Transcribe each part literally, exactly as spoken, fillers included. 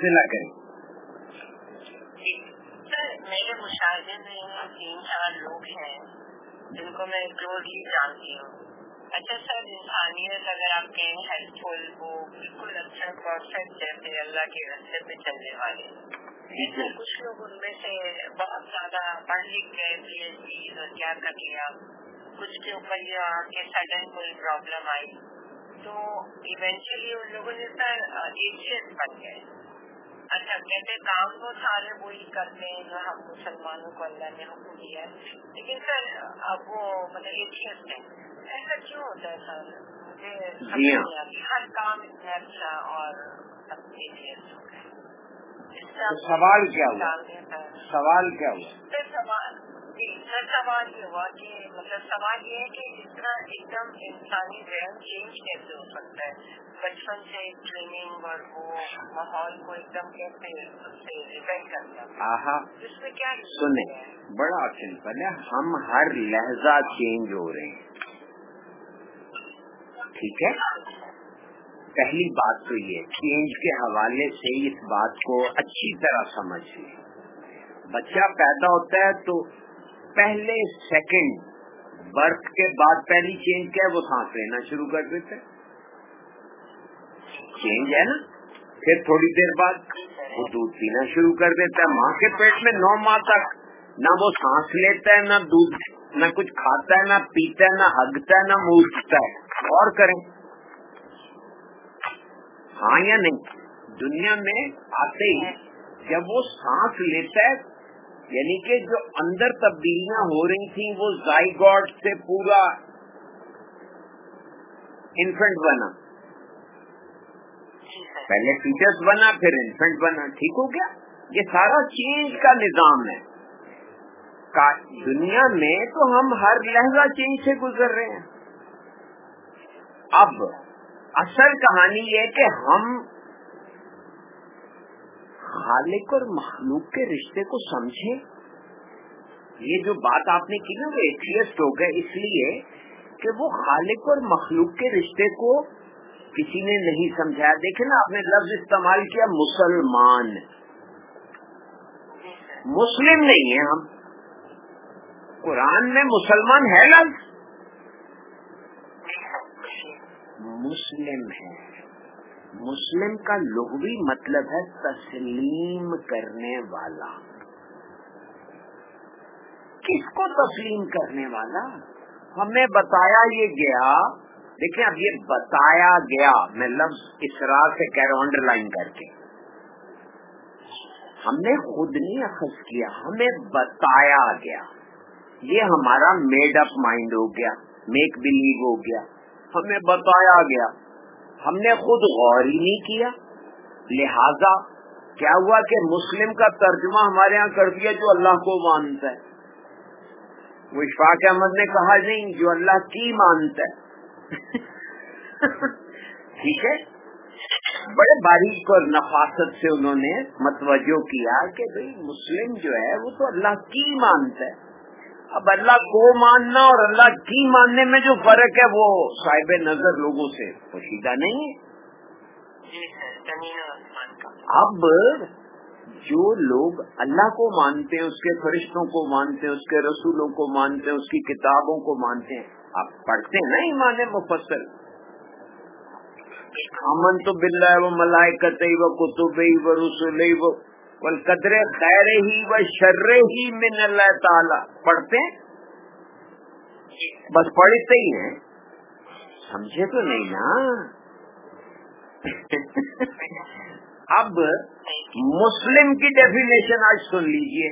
بسم اللہ کریں. میرے مشاہدے میں تین چار لوگ ہیں جن کو میں کلوزلی جانتی ہوں. اچھا سر، انسانیت اگر آپ کہیں ہیلپ فل، وہ بالکل اچھا پرفیکٹ جیسے اللہ کے راستے پہ چلنے والے، لیکن کچھ لوگ ان میں سے بہت زیادہ پڑھ لکھ گئے، پی ایچ ڈی اور کیا کر لیا، کچھ کے اوپر یہ آ کے سڈن کوئی پرابلم آئی تو ایونچولی ان لوگوں نے سر ایشیس بن گئے. اچھا کہتے کام تو سارے وہی کرتے ہیں جو ہم مسلمانوں کو اللہ نے حکم دیا ہے، لیکن سر اب وہ مطلب ایشیس ہیں. ایسا کیوں ہوتا ہے سر؟ مجھے سمجھ نہیں آتی، ہر کام اتنا اچھا اور ایشیس ہو گئے. سوال کیا ہوا؟ سوال کیا ہوا؟ سر سوال جی سر سوال یہ ہوا کہ مطلب سوال یہ ہے کہ اس طرح ایک دم انسانی ذہن چینج کیسے ہو سکتا ہے؟ بچپن سے ٹریننگ اور وہ ماحول کو ایک دم کیسے ڈیپینڈ کرتا ہے؟ اس میں کیا سنیں، بڑا سمپل ہے، ہم ہر لہجہ چینج ہو رہے ہیں. ٹھیک ہے، پہلی بات تو یہ چینج کے حوالے سے اس بات کو اچھی طرح سمجھ لیں. بچہ پیدا ہوتا ہے تو پہلے سیکنڈ برتھ کے بعد پہلی چینج کیا ہے؟ وہ سانس لینا شروع کر دیتا ہے، چینج ہے نا. پھر تھوڑی دیر بعد وہ دودھ پینا شروع کر دیتا ہے. ماں کے پیٹ میں نو ماہ تک نہ وہ سانس لیتا ہے، نہ دودھ، نہ کچھ کھاتا ہے، نہ پیتا ہے، نہ ہگتا ہے، نہ مونچھتا ہے. اور کریں ہاں یا نہیں؟ دنیا میں آتے ہی جب وہ سانس لیتا ہے، یعنی کہ جو اندر تبدیلیاں ہو رہی تھیں وہ زائگوٹ سے پورا انفنٹ بنا، پہلے فیٹس بنا پھر انفنٹ بنا. ٹھیک ہو گیا؟ یہ سارا چینج کا نظام ہے. دنیا میں تو ہم ہر لہجہ چینج سے گزر رہے ہیں. اب اصل کہانی یہ کہ ہم خالق اور مخلوق کے رشتے کو سمجھیں. یہ جو بات آپ نے کی نا وہ ایتھیسٹ ہو گئے اس لیے کہ وہ خالق اور مخلوق کے رشتے کو کسی نے نہیں سمجھایا. دیکھیں نا، آپ نے لفظ استعمال کیا مسلمان، مسلم نہیں ہے. ہم قرآن میں مسلمان ہے لفظ، مسلم ہے. مسلم کا لغوی مطلب ہے تسلیم کرنے والا. کس کو تسلیم کرنے والا؟ ہمیں بتایا یہ گیا. دیکھیں اب یہ بتایا گیا، میں لفظ اسرار سے کہہ رہا ہوں انڈر لائن کر کے، ہم نے خود نہیں اخذ کیا، ہمیں بتایا گیا. یہ ہمارا میڈ اپ مائنڈ ہو گیا، میک بلیو ہو گیا. ہمیں بتایا گیا، ہم نے خود غور ہی نہیں کیا. لہذا کیا ہوا کہ مسلم کا ترجمہ ہمارے ہاں کر دیا جو اللہ کو مانتا ہے. وہ اشفاق احمد نے کہا نہیں، جو اللہ کی مانتا ہے. ٹھیک ہے، بڑے باریک اور نفاست سے انہوں نے متوجہ کیا کہ بھئی مسلم جو ہے وہ تو اللہ کی مانتا ہے. اب اللہ کو ماننا اور اللہ کی ماننے میں جو فرق ہے وہ صاحب نظر لوگوں سے پوشیدہ نہیں ہے. اب جو لوگ اللہ کو مانتے ہیں، اس کے فرشتوں کو مانتے ہیں، اس کے رسولوں کو مانتے ہیں، اس کی کتابوں کو مانتے ہیں، آپ پڑھتے ہیں نا ایمان مفصل، آمنت باللہ و ملائکتہ و کتبہ و رسلہ و والقدر خیر ہی و شر ہی من اللہ تعالی. پڑھتے ہیں، بس پڑھتے ہی ہیں، سمجھے تو نہیں نا. اب مسلم کی ڈیفینیشن آج سن لیجئے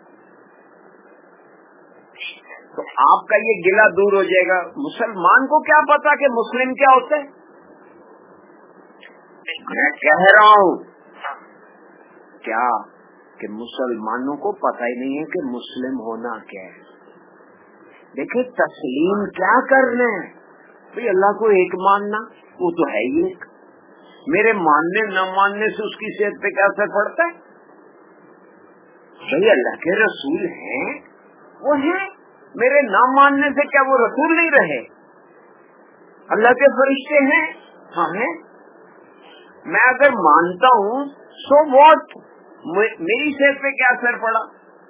تو آپ کا یہ گلہ دور ہو جائے گا. مسلمان کو کیا پتا کہ مسلم کیا ہوتا ہے؟ میں کہہ رہا ہوں کیا کہ مسلمانوں کو پتہ ہی نہیں ہے کہ مسلم ہونا کیا ہے. دیکھیں تسلیم کیا کرنا ہے بھئی، اللہ کو ایک ماننا وہ تو ہے ہی ایک. میرے ماننے نہ ماننے سے اس کی صحت پہ کیا اثر پڑتا ہے؟ بھئی اللہ کے رسول ہیں وہ ہیں، میرے نہ ماننے سے کیا وہ رسول نہیں رہے؟ اللہ کے فرشتے ہیں، ہاں ہیں. میں اگر مانتا ہوں सो वॉट, मेरी सेहत पे क्या असर पड़ा?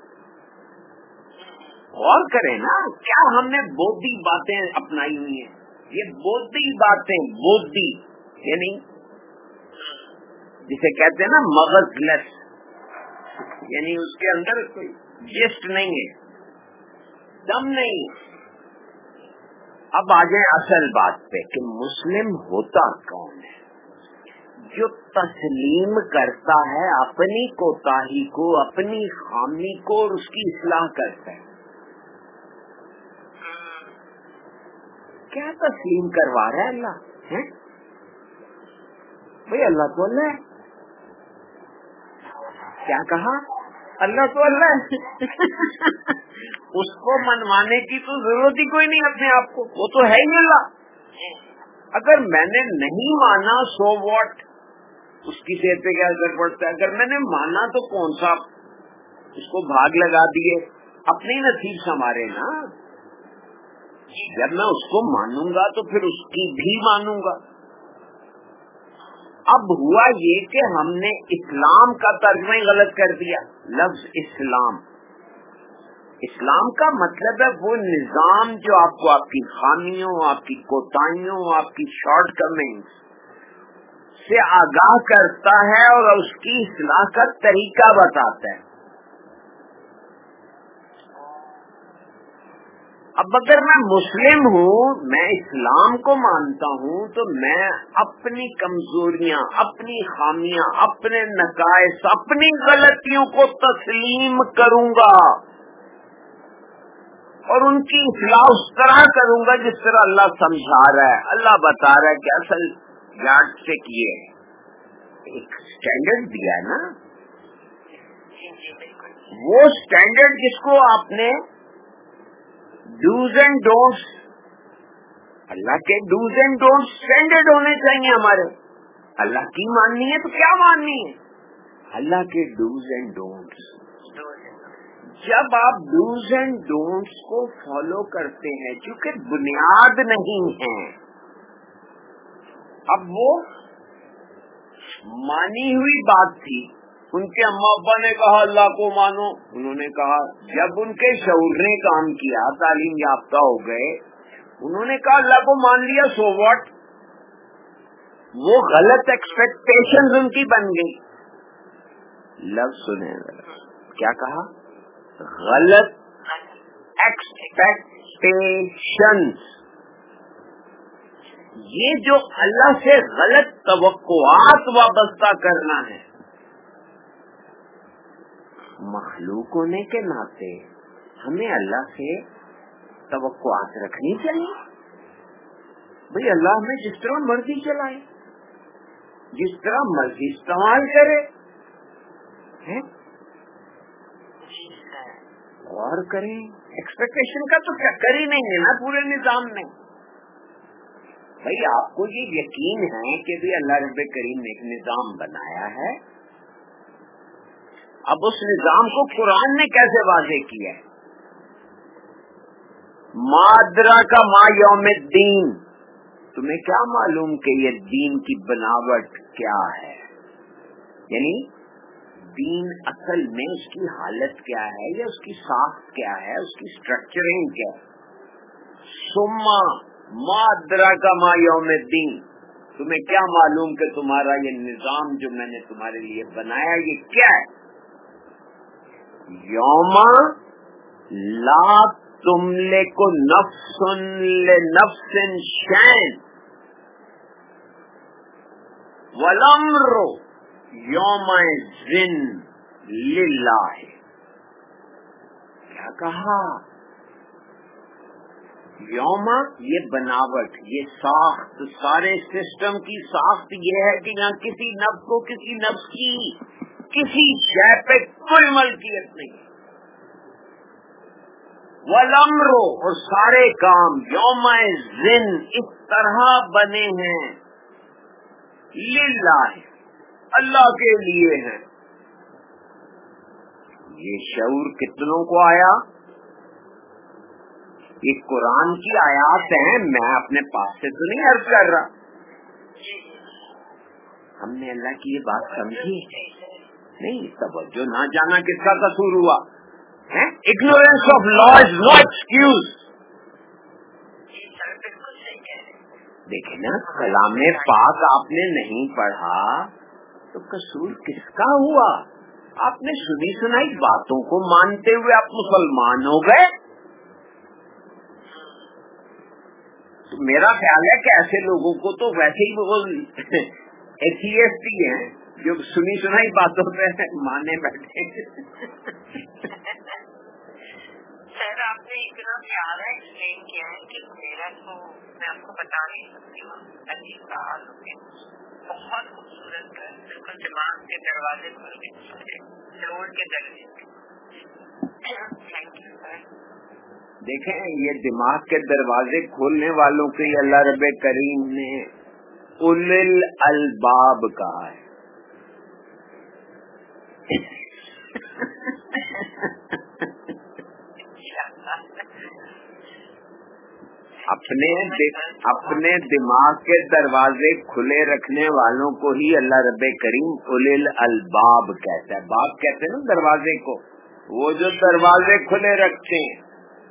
और करें ना, क्या हमने बौद्धिक बातें अपनाई हुई हैं? ये बौद्धिक बातें, बौद्धि यानी जिसे कहते हैं ना मगजलेस, यानी उसके अंदर कोई जिस्ट नहीं है, दम नहीं। अब आ जाए असल बात पे कि मुस्लिम होता कौन है? जो तस्लीम करता है अपनी कोताही को, अपनी खामी को, और उसकी इस्लाह करता है। क्या तस्लीम करवा रहा है अल्लाह? है भाई, अल्लाह तो अल्लाह है। क्या कहा? अल्लाह तो अल्लाह है। उसको मनवाने की तो जरूरत ही कोई नहीं अपने आप को, वो तो है ही अल्लाह। अगर मैंने नहीं माना सो व्हाट, उसकी सेहत पे क्या असर पड़ता है? अगर मैंने माना तो कौन सा, उसको भाग लगा दिए, अपने नसीब संवारे ना। जब मैं उसको मानूंगा तो फिर उसकी भी मानूंगा। अब हुआ ये कि हमने इस्लाम का तर्जुमा ही गलत कर दिया। लफ्ज इस्लाम, इस्लाम का मतलब है वो निजाम जो आपको आपकी खामियों, आपकी कोताहियों, आपकी शॉर्टकमिंग्स से आगाह करता है और उसकी इस्लाह का तरीका बताता है। अब अगर मैं मुस्लिम हूँ, मैं इस्लाम को मानता हूँ, तो मैं अपनी कमजोरियाँ, अपनी खामियां, अपने नकाइस, अपनी गलतियों को तस्लीम करूंगा और उनकी इस्लाह उस तरह करूंगा जिस तरह अल्लाह समझा रहा है। अल्लाह बता रहा है कि असल याद से किए, एक स्टैंडर्ड दिया है ना, वो स्टैंडर्ड जिसको आपने डूज एंड डोंट्स, अल्लाह के डूज एंड डोंट्स स्टैंडर्ड होने चाहिए हमारे। अल्लाह की माननी है तो क्या माननी है? अल्लाह के डूज एंड डोंट्स। जब आप डूज एंड डोंट्स को फॉलो करते हैं, क्योंकि बुनियाद नहीं है, अब वो मानी हुई बात थी। उनके अम्मा अब्बा ने कहा अल्लाह को मानो, उन्होंने कहा। जब उनके शऊर ने काम किया, तालीम याफ्ता हो गए, उन्होंने कहा अल्लाह को मान लिया, सो व्हाट। वो गलत एक्सपेक्टेशंस उनकी बन गई। लफ्ज सुने, क्या कहा? गलत एक्सपेक्टेशंस। ये जो अल्लाह से गलत तवक्कुआत वाबस्ता करना है, मखलूक होने के नाते हमें अल्लाह से तवक्कुआत रखनी चाहिए। भाई अल्लाह हमें जिस तरह मर्जी चलाए, जिस तरह मर्जी इस्तेमाल करे, है? और करें। एक्सपेक्टेशन का तो चक्कर ही नहीं है ना पूरे निजाम में। भाई आपको ये यकीन है कि भी अल्लाह रब्बे करीम ने एक निजाम बनाया है, अब उस निजाम को कुरान ने कैसे वाज़ेह किया है? मादरा का मा यौमिद्दीन, तुम्हें क्या मालूम कि ये दीन की बनावट क्या है? यानी दीन असल में उसकी हालत क्या है, या उसकी साख्त क्या है, उसकी स्ट्रक्चरिंग क्या है? सुम्मा मादरा का मा यौमिद्दीन, तुम्हें क्या मालूम कि तुम्हारा ये निजाम जो मैंने तुम्हारे लिए बनाया ये क्या है? यौमा ला तुमले को नफ्सुन ले नफ्सिन शैन वलम्रो यौमा जिन लिल्लाह। क्या कहा? यौमा ये बनावट, ये साख्त, सारे सिस्टम की साख्त ये है कि यहाँ किसी नफ्स को किसी नफ्स की किसी शय पे कोई मलकियत नहीं। वलम्रो, और सारे काम यौमा जिन इस तरह बने हैं, लिल्लाह, अल्लाह के लिए हैं। ये शऊर कितनों को आया? ये कुरान की आयात हैं, मैं अपने पास से तो नहीं अर्ज कर रहा। ہم نے اللہ کی یہ بات سمجھی نہیں. توجہ نہ جانا کس کا قصور ہوا؟ Ignorance of law is no excuse. دیکھیں نا, کلام پاک آپ نے نہیں پڑھا تو قصور کس کا ہوا؟ آپ نے سنی سنائی باتوں کو مانتے ہوئے آپ مسلمان ہو گئے. تو میرا خیال ہے کہ ایسے لوگوں کو تو ویسے ہی وہ ایتھیسٹ ہی ہیں جو سنی سنائی باتوں پہ مانے بیٹھے. سر آپ نے اتنا پیارا ایکسپلین کیا ہے کہ میرا تو میں آپ کو بتا نہیں سکتی ہوں. عجیب کا حال ہو گیا, بہت خوبصورت ہے, بالکل دماغ کے دروازے کھل گئے, روڈ کے دروازے. Thank you sir. دیکھیں, یہ دماغ کے دروازے کھولنے والوں کو اللہ رب کریم نے اولل الالباب کہا ہے. اپنے اپنے دماغ کے دروازے کھلے رکھنے والوں کو ہی اللہ رب کریم اولل الالباب کہتا ہے. باب کہتے ہیں نا دروازے کو, وہ جو دروازے کھلے رکھتے ہیں.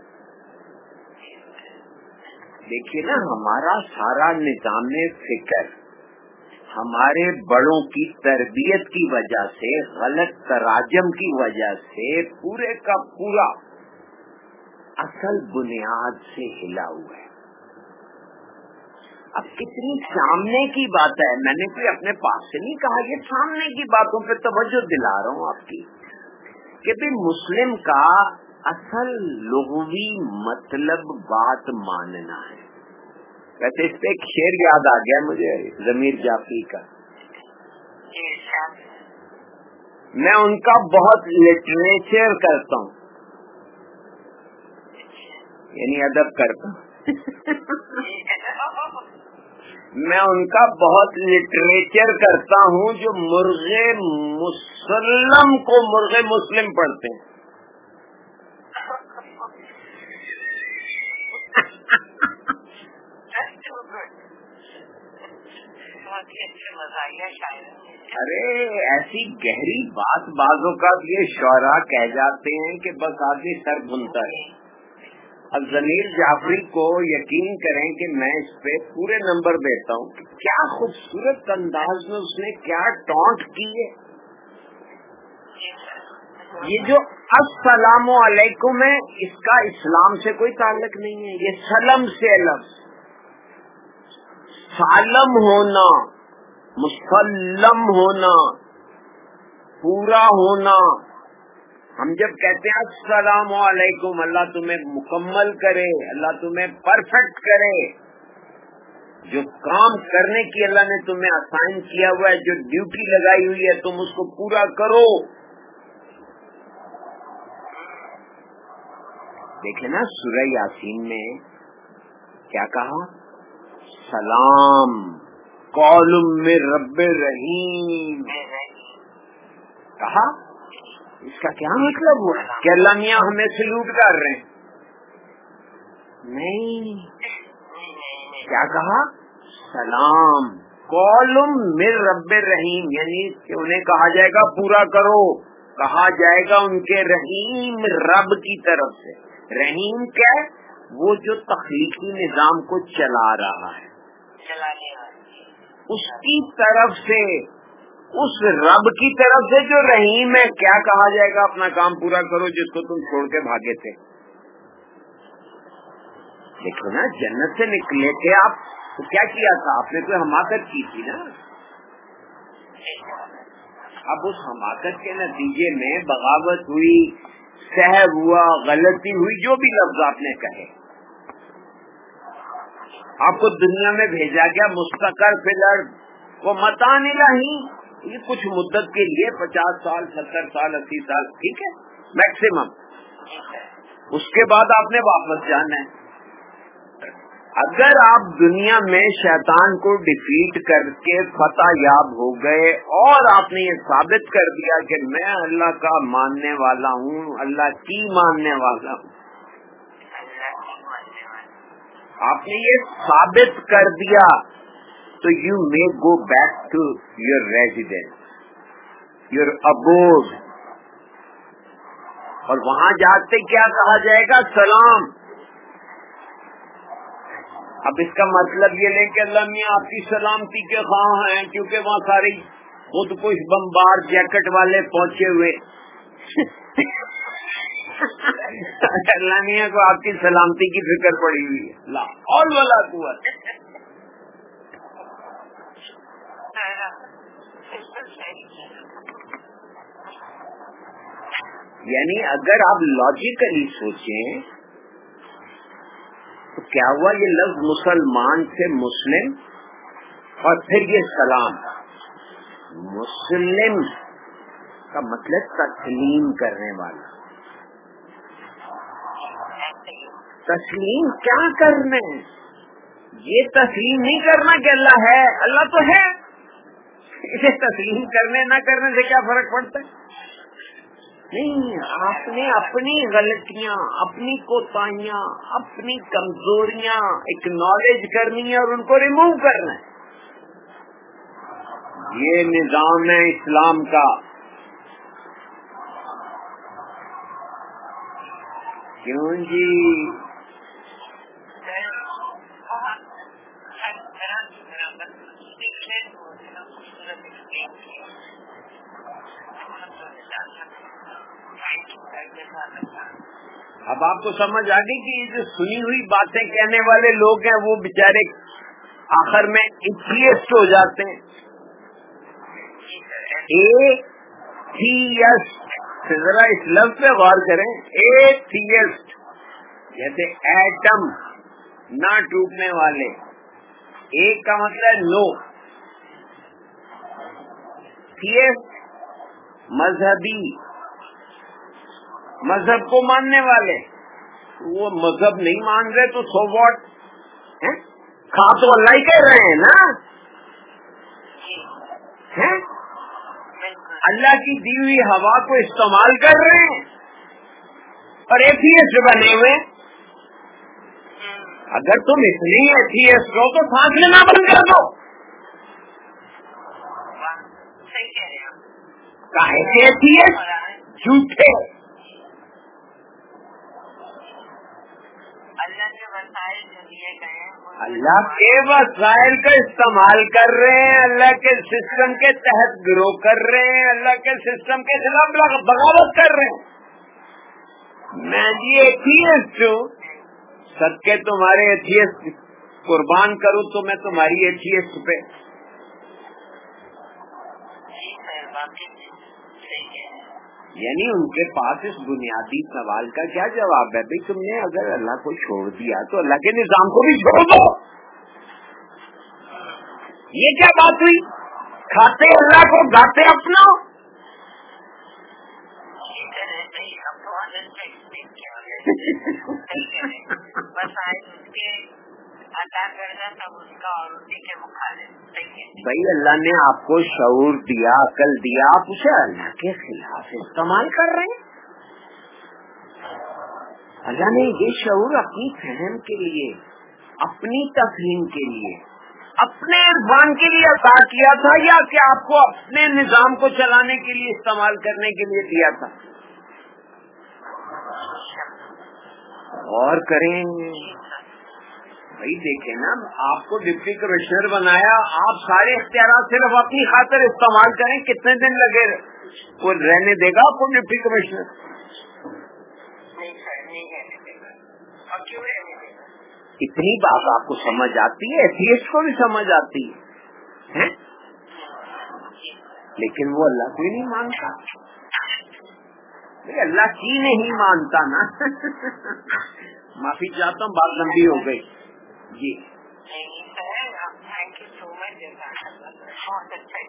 دیکھیے نا, ہمارا سارا نظام فکر ہمارے بڑوں کی تربیت کی وجہ سے, غلط تراجم کی وجہ سے پورے کا پورا اصل بنیاد سے ہلا ہوا ہے. اب کتنی سامنے کی بات ہے, میں نے کوئی اپنے پاس سے نہیں کہا, یہ سامنے کی باتوں پہ توجہ دلا رہا ہوں آپ کی کہ بھی مسلم کا اصل لغوی مطلب بات ماننا ہے. ویسے اس پہ ایک شعر یاد آ گیا مجھے ضمیر جعفری کا. میں ان کا بہت لٹریچر کرتا ہوں, یعنی ادب کرتا ہوں. میں ان کا بہت لٹریچر کرتا ہوں جو مرغے مسلم کو مرغے مسلم پڑھتے ہیں. ارے ایسی گہری بات بعض اوقات یہ شعراء کہہ جاتے ہیں کہ بس آدمی سر بھنتا ہے. اب ضمیر جعفری کو یقین کریں کہ میں اس پہ پورے نمبر دیتا ہوں کہ کیا خوبصورت انداز میں اس نے کیا ٹونٹ کی ہے. یہ جو السلام علیکم ہے, اس کا اسلام سے کوئی تعلق نہیں ہے. یہ سلم سے لفظ, سالم ہونا, مسلم ہونا, پورا ہونا. ہم جب کہتے ہیں السلام علیکم, اللہ تمہیں مکمل کرے, اللہ تمہیں پرفیکٹ کرے, جو کام کرنے کی اللہ نے تمہیں اسائن کیا ہوا ہے, جو ڈیوٹی لگائی ہوئی ہے تم اس کو پورا کرو. دیکھیں نا سورہ یاسین میں کیا کہا, سلام قول من رب رحیم کہا. اس کا کیا مطلب ہوا کہ اللہ میاں ہمیں سلوٹ کر رہے ہیں؟ نہیں, کیا کہا, سلام قول من رب رحیم, یعنی کہ انہیں کہا جائے گا پورا کرو, کہا جائے گا ان کے رحیم رب کی طرف سے. رحیم کیا ہے, وہ جو تخلیقی نظام کو چلا رہا ہے, اس کی طرف سے, اس رب کی طرف سے جو رحیم ہے. کیا کہا جائے گا, اپنا کام پورا کرو جس کو تم چھوڑ کے بھاگے تھے. دیکھو نا, جنت سے نکلے تھے آپ تو کیا کیا تھا آپ نے, کوئی حماقت کی تھی نا. اب اس حماقت کے نتیجے میں بغاوت ہوئی, سہو ہوا, غلطی ہوئی, جو بھی لفظ آپ نے کہے, آپ کو دنیا میں بھیجا گیا مستقر فلر کو متان الہی, یہ کچھ مدت کے لیے پچاس سال, ستر سال, اسی سال, ٹھیک ہے میکسیمم. اس کے بعد آپ نے واپس جانا ہے. اگر آپ دنیا میں شیطان کو ڈیفیٹ کر کے فتح یاب ہو گئے اور آپ نے یہ ثابت کر دیا کہ میں اللہ کا ماننے والا ہوں, اللہ کی ماننے والا ہوں, آپ نے یہ ثابت کر دیا so you may go back to your residence, your abode. اور وہاں جاتے کیا کہا جائے گا؟ سلام. اب اس کا مطلب یہ لیں کہ اللہ میاں آپ کی سلامتی کے خواہاں ہیں، کیونکہ وہاں ساری خود کش بمبار جیکٹ والے پہنچے ہوئے. اللہ میاں کو آپ کی سلامتی کی فکر پڑی ہوئی ہے. لا حول ولا قوت. یعنی اگر آپ لاجیکلی سوچیں تو کیا ہوا؟ یہ لفظ مسلمان سے مسلم اور پھر یہ سلام. مسلم کا مطلب تسلیم کرنے والا. تسلیم کیا کرنا ہے؟ یہ تسلیم نہیں کرنا کہ اللہ ہے. اللہ تو ہے، اسے تسلیم کرنے نہ کرنے سے کیا فرق پڑتا ہے؟ نہیں، آپ نے اپنی غلطیاں، اپنی کوتاہیاں، اپنی کمزوریاں اکنالج کرنی ہے اور ان کو ریموو کرنا ہے. یہ نظام ہے اسلام کا. کیوں جی؟ اب آپ کو سمجھ آ گئی کہ یہ جو سنی ہوئی باتیں کہنے والے لوگ ہیں وہ بےچارے آخر میں ایتھیسٹ ہو جاتے ہیں. ایتھیسٹ، ذرا اس لفظ پہ غور کریں. ایتھیسٹ جیسے ایٹم نہ ٹوٹنے والے. ایک کا مطلب نو. تھیسٹ مذہبی، مذہب کو ماننے والے. وہ مذہب نہیں مان رہے تو سو واٹ؟ کھا تو اللہ ہی کہہ رہے ہیں نا. اللہ کی دی ہوئی ہوا کو استعمال کر رہے ہیں اور ایتھیسٹ بنے ہوئے. اگر تم اتنے ایتھیسٹ ہو تو سانس لینا بند کر دو. کاہے کے ایتھیسٹ؟ جھوٹے. اللہ کے وسائل کا استعمال کر رہے ہیں، اللہ کے سسٹم کے تحت گرو کر رہے ہیں، اللہ کے سسٹم کے خلاف بغاوت کر رہے ہیں. میں جی ایتھیسٹ ہوں، سب کے تمہارے ایتھیسٹ قربان کروں تو میں تمہاری ایتھیسٹ پہ. یعنی ان کے پاس اس بنیادی سوال کا کیا جواب ہے؟ بھائی تم نے اگر اللہ کو چھوڑ دیا تو اللہ کے نظام کو بھی چھوڑ دو. یہ کیا بات ہوئی؟ کھاتے اللہ کو، گاتے اپنا. بھائی اللہ نے آپ کو شعور دیا، عقل دیا، آپ اسے اللہ کے خلاف استعمال کر رہے ہیں. اللہ نے یہ شعور اپنی فہم کے لیے، اپنی تفہیم کے لیے، اپنے عرفان کے لیے عطا کیا تھا یا کہ آپ کو اپنے نظام کو چلانے کے لیے استعمال کرنے کے لیے دیا تھا؟ غور کریں بھائی. دیکھیں نا، آپ کو ڈپٹی کمشنر بنایا، آپ سارے اختیارات صرف اپنی خاطر استعمال کریں، کتنے دن لگے وہ رہنے دے گا آپ کو ڈپٹی کمشنر؟ اتنی بات آپ کو سمجھ آتی ہے، ایتھیسٹ کو بھی سمجھ آتی ہے، لیکن وہ اللہ کو ہی نہیں مانتا. اللہ کی نہیں مانتا نا. معافی چاہتا ہوں، بات لمبی ہو گئی جی. تھینک یو سو مچ. بہت اچھا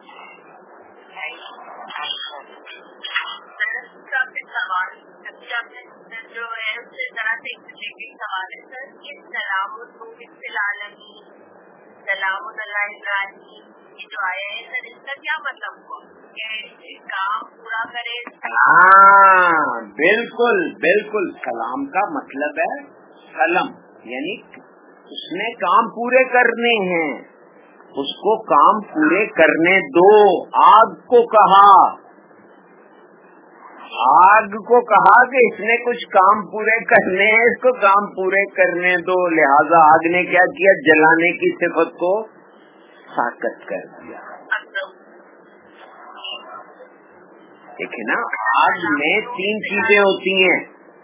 سوال جو ہے اس طرح سے سوال ہے سر کہ سلام العالمی، سلام اللہ ابراہیم، یہ جو آیا ہے سر اس کا کیا مطلب ہوا؟ کہ کام پورا کرے. ہاں بالکل بالکل. سلام کا مطلب ہے سلم، یعنی اس نے کام پورے کرنے ہیں. اس کو کام پورے کرنے دو. آگ کو کہا آگ کو کہا کہ اس نے کچھ کام پورے کرنے ہیں, اس کو کام پورے کرنے دو. لہذا آگ نے کیا کیا؟ جلانے کی صفت کو ساکت کر دیا. دیکھیں نا, آگ میں تین چیزیں ہوتی ہیں.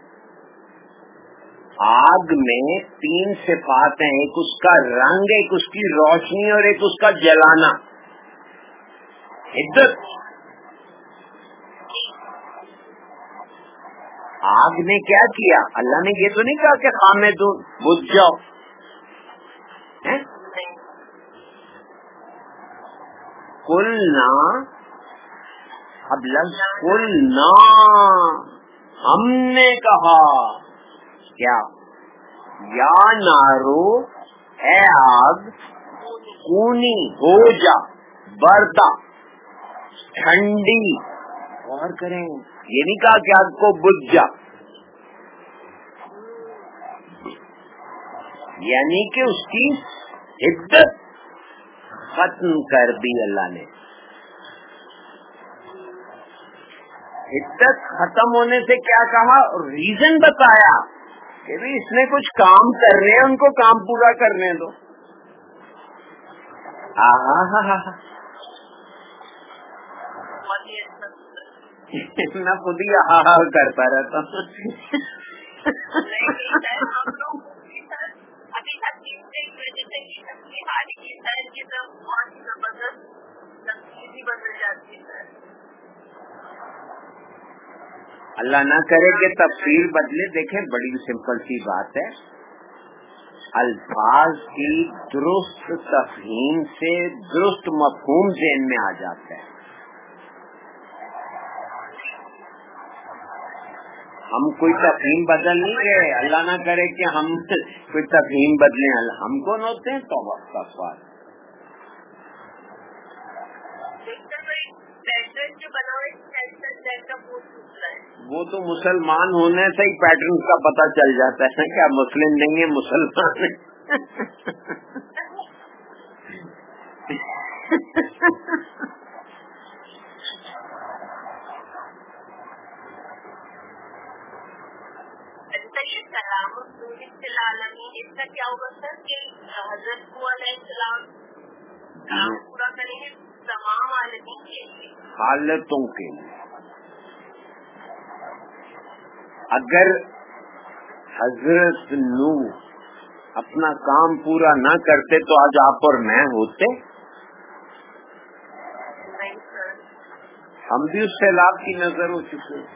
آگ میں تین صفات ہیں, ایک اس کا رنگ, ایک اس کی روشنی اور ایک اس کا جلانا. عدت. آگ نے کیا کیا؟ اللہ نے یہ تو نہیں کہا کہ خامد بجھ جاؤ. قلنا, اب لفظ قلنا, ہم نے کہا کیا؟ یا نارو, اے آگ, کونی ہو جا, بردا, ٹھنڈی. اور کریں, یہ نہیں کہا کہ آگ کو بجھ جا, یعنی کہ اس کی عدت ختم کر دی اللہ نے. عدت ختم ہونے سے کیا کہا؟ ریزن بتایا کہ بھی اس نے کچھ کام کر رہے ہیں, ان کو کام پورا کرنے دو. میں خود ہی ہاں کرتا رہتا ہوں. اللہ نہ کرے کہ تفصیل بدلے. دیکھیں بڑی سمپل سی بات ہے, الفاظ کی درست تفہیم سے درست مفہوم ذہن میں آ جاتا ہے. ہم کوئی تفہیم بدل نہیں رہے, اللہ نہ کرے کہ ہم کوئی تفہیم بدلیں. ہم کون ہوتے ہیں؟ توبہ کا سوال. وہ تو مسلمان ہونے سے ہی پیٹرن کا پتہ چل جاتا ہے کہ آپ مسلم نہیں ہیں, مسلمان ہیں. اس کا کیا ہوگا سر کہ حضرت علیہ السلام کام پورا کریں گے تمام عالمین کے لیے, حالتوں کے لیے. اگر حضرت نوح اپنا کام پورا نہ کرتے تو آج آپ اور میں ہوتے؟ ہم بھی اس سیلاب کی نظر ہو چکے ہیں.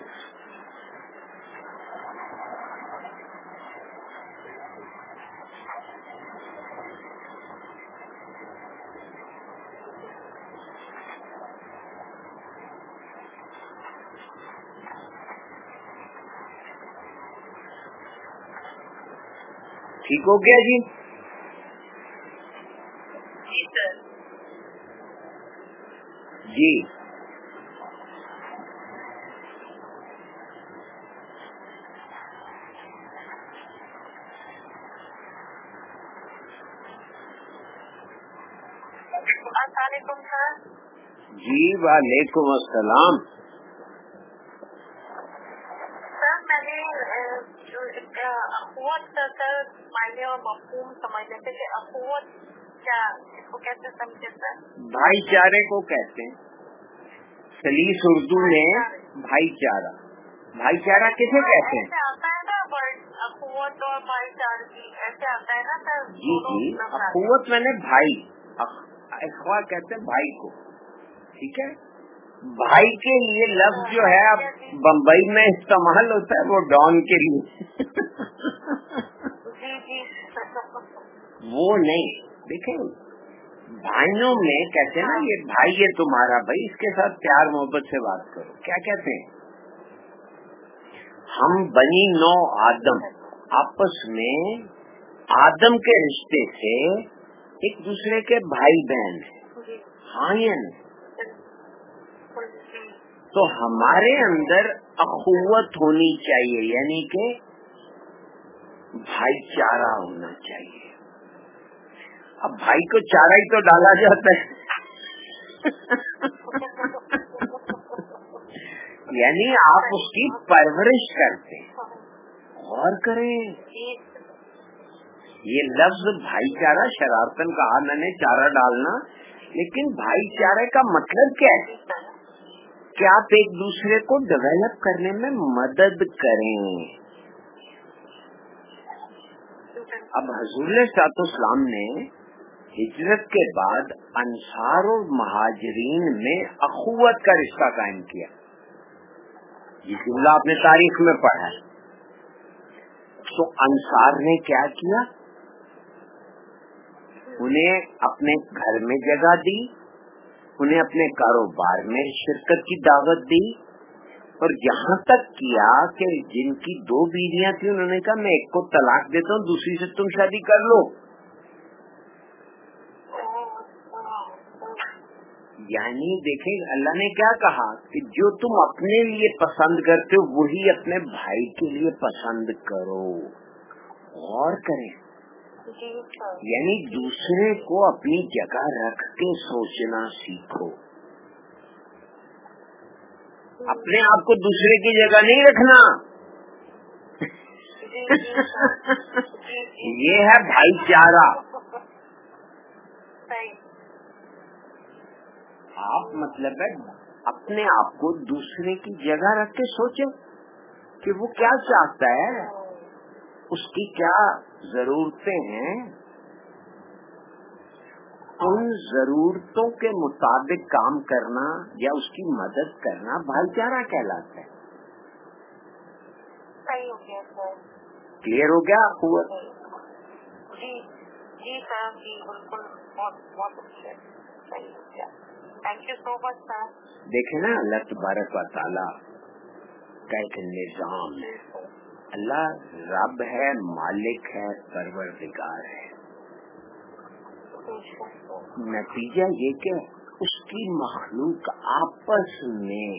ٹھیک ہو گیا جی؟ جی السلام علیکم سر. جی وعلیکم السلام. سر میں نے اخوت سر معنی اور مفہوم سمجھنے سے کہ اخوت کیا اس کو کیسے سمجھے سر؟ بھائی چارے کو کہتے ہیں. سلیس اردو میں بھائی چارہ. بھائی چارہ کسے کہتے ہیں؟ آتا ہے نا ورڈ اخوت اور بھائی چارگی ایسے آتا ہے نا سر. جی جی, اخوت میں نے بھائی, اخوا کہتے ہیں بھائی کو. ٹھیک ہے, بھائی کے لیے لفظ جو ہے اب بمبئی میں استعمال ہوتا ہے وہ ڈان کے لیے. وہ نہیں. دیکھیں بھائیوں میں کہتے ہیں نا یہ بھائی ہے تمہارا بھائی, اس کے ساتھ پیار محبت سے بات کرو. کیا کہتے ہیں؟ ہم بنی نو آدم آپس میں آدم کے رشتے سے ایک دوسرے کے بھائی بہن ہیں. ہاں, تو ہمارے اندر اخوت ہونی چاہیے, یعنی کہ بھائی چارہ ہونا چاہیے. अब भाई को चारा ही तो डाला जाता है यानी आप उसकी परवरिश करते हैं। और करें, ये लफ्ज भाईचारा शरारतन कहा मैंने, चारा डालना, लेकिन भाईचारे का मतलब क्या है कि आप एक दूसरे को डेवलप करने में मदद करें। अब हुजूर सल्लल्लाहु ने हिजरत के बाद अंसार और महाजरीन में अखुवत का रिश्ता कायम किया। ये जुमला आपने तारीख में पढ़ा है। तो अंसार ने क्या किया, उन्हें अपने घर में जगह दी, उन्हें अपने कारोबार में शिरकत की दावत दी, और यहाँ तक किया कि जिनकी दो बीवियां थी उन्होंने कहा मैं एक को तलाक देता हूँ, दूसरी से तुम शादी कर लो। यानी देखें अल्लाह ने क्या कहा कि जो तुम अपने लिए पसंद करते हो वही अपने भाई के लिए पसंद करो। और करें, यानी दूसरे को अपनी जगह रख के सोचना सीखो। अपने आप को दूसरे की जगह नहीं रखना ये है भाईचारा। आप मतलब है अपने आप को दूसरे की जगह रख के सोचो कि वो क्या चाहता है, उसकी क्या जरूरतें हैं, उन जरूरतों के मुताबिक काम करना या उसकी मदद करना भाईचारा कहलाता है। सही हो गया सर। क्लियर हो गया? हुआ जी जी सर, जी बिल्कुल, बहुत बहुत अच्छे, सही हो गया। Thank you so much sir. देखे ना अल्लाह तबारक व तआला का एक निजाम है। अल्लाह रब है, मालिक है, परवरदिगार है। नतीजा ये कि उसकी मखलूक आपस में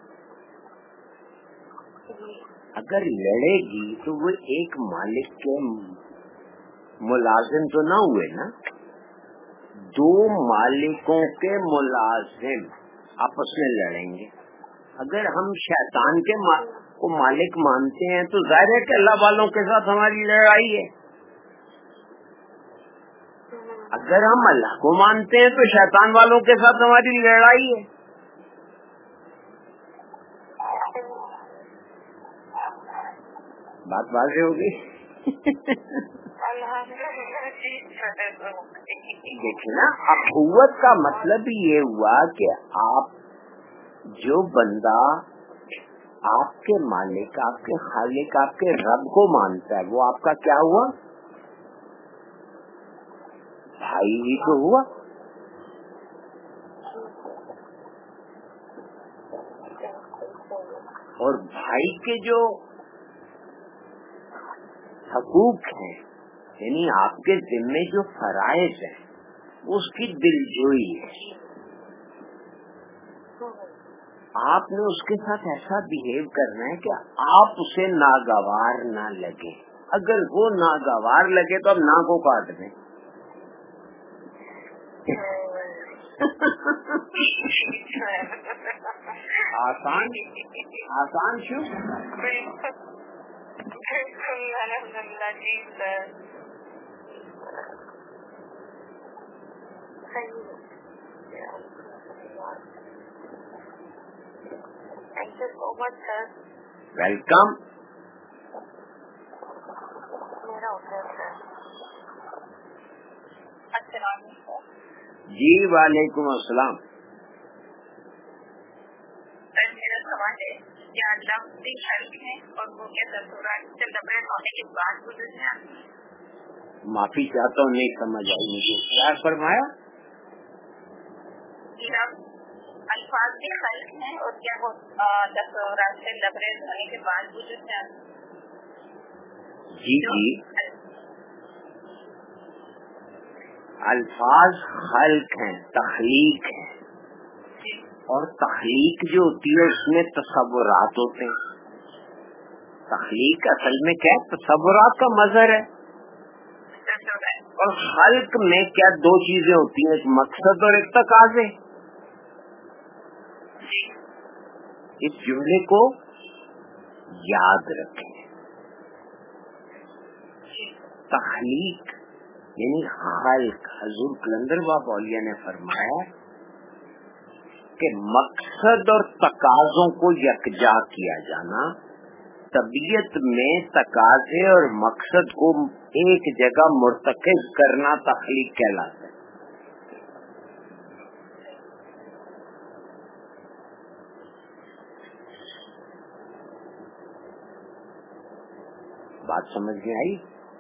अगर लड़ेगी तो वो एक मालिक के मुलाजिम तो ना हुए ना, दो मालिकों के मुलाजिम आपस में लड़ेंगे। अगर हम शैतान के मा, को मालिक मानते हैं तो जाहिर है कि अल्लाह वालों के साथ हमारी लड़ाई है। अगर हम अल्लाह को मानते हैं तो शैतान वालों के साथ हमारी लड़ाई है। बात वाज़ेह होगी। देखिए ना, अखुवत का मतलब ये हुआ कि आप जो बंदा आपके मालिक, आपके खालिक, आपके रब को मानता है वो आपका क्या हुआ? भाई ही तो हुआ। और भाई के जो हकूक हैं, यानी आपके जिम्मे जो फराइज हैं, उसकी दिलजोई है। आपने उसके साथ ऐसा बिहेव करना है कि आप उसे नागवार ना लगे। अगर वो नागवार लगे तो अब ना को काट दें। आसान आसान क्यों? अल्हम्दुलिल्लाह जी sir. Thank you so much sir. Welcome. मेरा उत्तर सर। अस्सलाम वालेकुम। जी वालेकुम अस्सलाम। सर मेरा सवाल है, क्या लफ्ज़ हल्क है और वो क्या दस्तूरात से लबरेट होने के बाद गुजर है? माफी चाहता हूँ, नहीं समझ आई मुझे, क्या फरमाया? अल्फाज भी हल्क है और क्या वो दस्तूरात से लबरेट होने के बाद गुजर है? जी जी, अल्फाज हल्क हैं, तख्लीक है, और तख्लीक जो होती है उसमें तसव्वुरात होते हैं। तख्लीक असल में क्या है? तसव्वुरात का मज़हर है। اور خلق میں کیا دو چیزیں ہوتی ہیں، ایک مقصد اور ایک تقاضے. اس جملے کو یاد رکھیں. تخلیق یعنی خلق. حضور کلندر باب اولیاء نے فرمایا کہ مقصد اور تقاضوں کو یکجا کیا جانا، طبیعت میں تقاضے اور مقصد کو ایک جگہ مرتکز کرنا تخلیق کہلاتا ہے. بات سمجھ میں آئی؟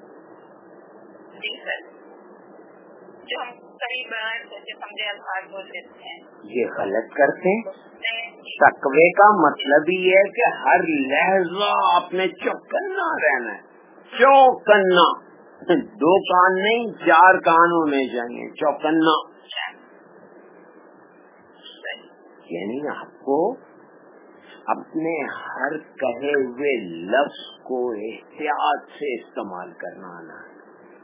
جو ہم کئی بار سوچے سمجھے الفاظ بول دیتے ہیں یہ غلط کرتے ہیں. تقوی کا مطلب ہی ہے کہ ہر لہجہ اپنے چوکنا رہنا ہے. چوکنا، دو کان نہیں چار کان ہونے چاہیے. چوکنا یعنی آپ کو اپنے ہر کہے ہوئے لفظ کو احتیاط سے استعمال کرنا آنا ہے.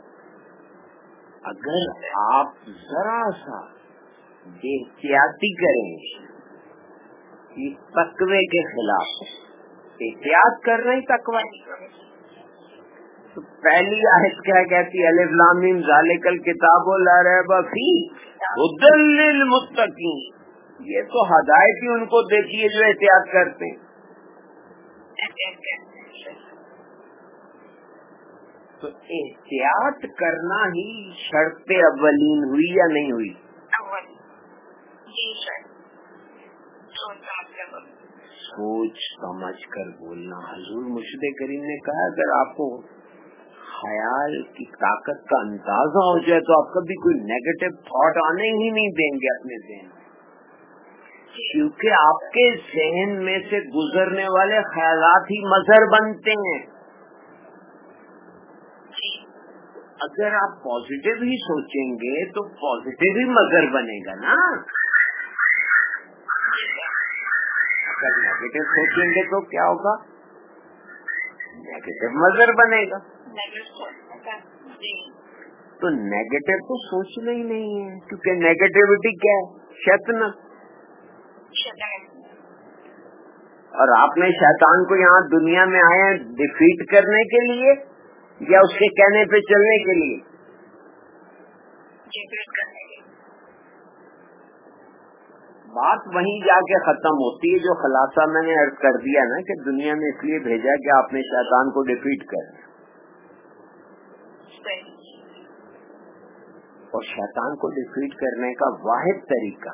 اگر آپ ذرا سا بے احتیاطی کریں یہ تقوی کے خلاف ہے. احتیاط کر رہے تقوی. تو پہلی آیت کیا کہتی ہے؟ الف لام میم ذالک الکتاب لا ریب فیہ ھدی للمتقین. یہ تو ہدایت ہی ان کو دیتی ہے جو احتیاط کرتے ہیں. تو احتیاط کرنا ہی شرط اولین ہوئی یا نہیں ہوئی؟ سوچ سمجھ کر بولنا. حضور مرشد کریم نے کہا اگر آپ کو خیال کی طاقت کا اندازہ ہو جائے تو آپ کبھی کوئی نیگیٹو تھاٹ آنے ہی نہیں دیں گے اپنے ذہن میں، کیونکہ آپ کے ذہن میں سے گزرنے والے خیالات ہی مظہر بنتے ہیں. اگر آپ پازیٹیو ہی سوچیں گے تو پازیٹیو ہی مظہر بنے گا نا. اگر نیگیٹو سوچیں گے تو کیا ہوگا؟ نیگیٹو مظہر بنے گا. تو نیگیٹو تو سوچنا ہی نہیں ہے، کیونکہ نیگیٹیوٹی کیا ہے؟ شیطان. اور آپ نے شیطان کو یہاں دنیا میں آئے ہیں ڈیفیٹ کرنے کے لیے یا اس کے کہنے پہ چلنے کے لیے؟ بات وہیں جا کے ختم ہوتی ہے جو خلاصہ میں نے عرض کر دیا نا کہ دنیا میں اس لیے بھیجا کہ آپ نے شیطان کو ڈیفیٹ کریں. اور شیطان کو ڈیفیٹ کرنے کا واحد طریقہ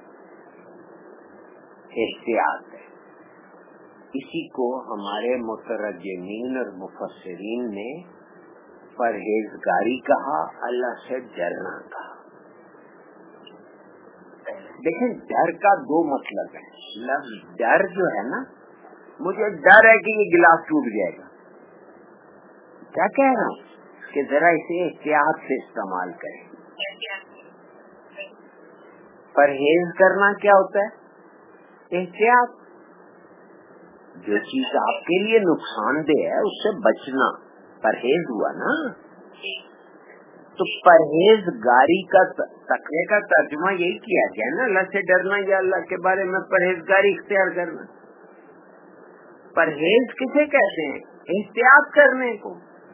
احتیاط ہے. اسی کو ہمارے مترجمین اور مفسرین نے پرہیزگاری کہا، اللہ سے ڈرنا کہا. دیکھیں ڈر کا دو مطلب ہے. لفظ ڈر جو ہے نا، مجھے ڈر ہے کہ یہ گلاس ٹوٹ جائے گا. کیا کہہ رہا ہوں کہ ذرا اسے احتیاط سے استعمال کریں. پرہیز کرنا کیا ہوتا ہے؟ احتیاط. جو چیز آپ کے لیے نقصان دہ ہے اس سے بچنا پرہیز ہوا نا. تو پرہیزگاری کا تقوی کا ترجمہ یہی کیا گیا نا، اللہ سے ڈرنا یا اللہ کے بارے میں پرہیزگاری اختیار کرنا. پرہیز کسے کہتے ہیں؟ احتیاط کرنے کو.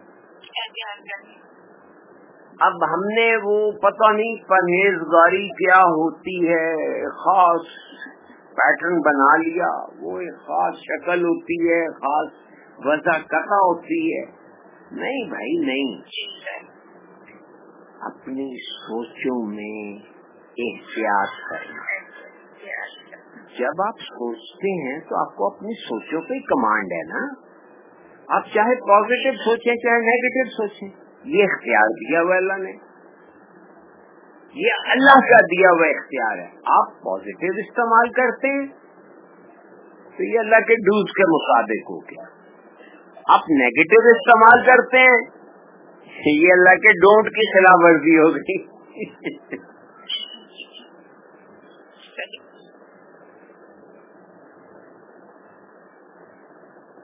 اب ہم نے وہ پتہ نہیں پرہیزگاری کیا ہوتی ہے خاص پیٹرن بنا لیا، وہ ایک خاص شکل ہوتی ہے، خاص وضع قطع ہوتی ہے. نہیں بھائی نہیں. اپنی سوچوں میں احتیاط کرنا. جب آپ سوچتے ہیں تو آپ کو اپنی سوچوں پہ کمانڈ ہے نا. آپ چاہے پازیٹیو سوچیں چاہے نیگیٹو سوچیں، یہ اختیار دیا ہوا اللہ نے، یہ اللہ کا دیا ہوا اختیار ہے. آپ پازیٹیو استعمال کرتے ہیں تو یہ اللہ کے ڈوز کے مطابق ہو گیا. آپ نیگیٹو استعمال کرتے ہیں یہ اللہ کے ڈونٹ کی خلاف ورزی ہو گئی.